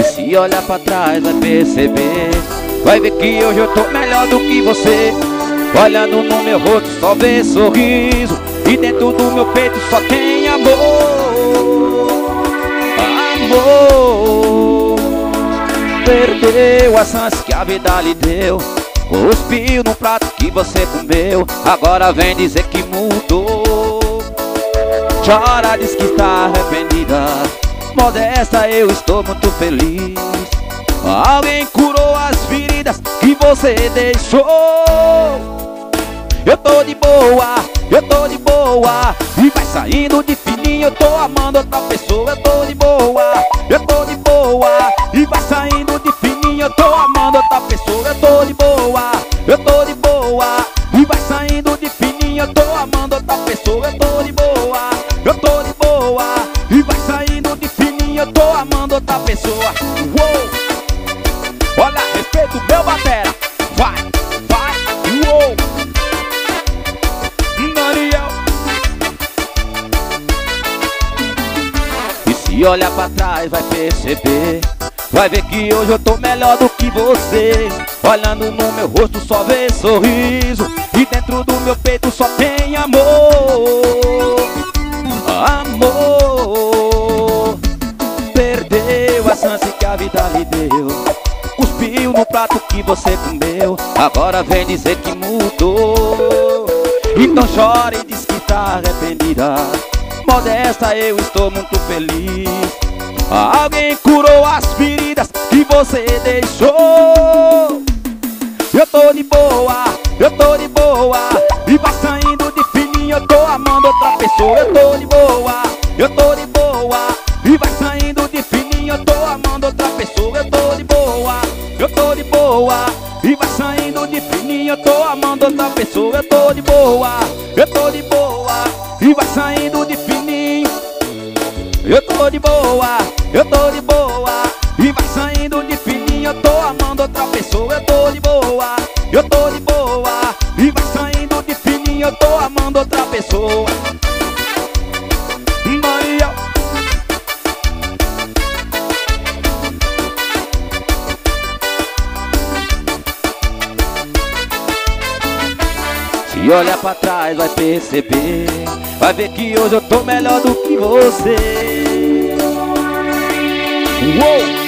Se olhar pra trás vai perceber, vai ver que hoje eu tô melhor do que você. Olhando no meu rosto só vê sorriso, e dentro do meu peito só tem amor. Amor. Perdeu as chances que a vida lhe deu, cuspiu no prato que você comeu, agora vem dizer que mudou. Chora, diz que está arrependida, modesta, eu estou muito feliz. Alguém curou as feridas que você deixou. Eu tô de boa, eu tô de boa, e vai saindo de fininho, eu tô amando outra pessoa. Eu tô de boa, eu tô de boa, e vai saindo de fininho, eu tô amando outra pessoa. Eu tô de boa, eu tô de boa, e vai saindo de fininho, eu tô amando outra pessoa. Eu tô de boa, eu tô de boa, e vai saindo de fininho, eu tô amando outra pessoa. Uou! Olha, respeito meu batera. Vai, vai, uou! Daniel. E se olhar pra trás vai perceber, vai ver que hoje eu tô melhor do que você. Olhando no meu rosto só vê sorriso, e dentro do meu peito só tem amor. Amor. Perdeu a chance que a vida lhe deu, cuspiu no prato que você comeu, agora vem dizer que mudou. Então chora e diz que tá arrependida, modesta, eu estou muito feliz. Alguém curou as feridas que você deixou. Eu tô de boa, eu tô de boa, e vai saindo de fininho, eu tô amando outra pessoa. Eu tô de boa, eu tô de boa, e vai saindo de fininho, eu tô amando outra pessoa. Eu tô de boa, eu tô de boa, e vai saindo de fininho, eu tô amando outra pessoa. Eu tô de boa, eu tô de boa, e vai saindo de fininho. Eu tô de boa, eu tô de boa, e vai saindo de fininho, eu tô amando outra pessoa. Eu tô de boa, eu tô de boa, e vai saindo de fininho, eu tô amando outra pessoa. Maria. Se olhar pra trás vai perceber, vai ver que hoje eu tô melhor do que você. Uou!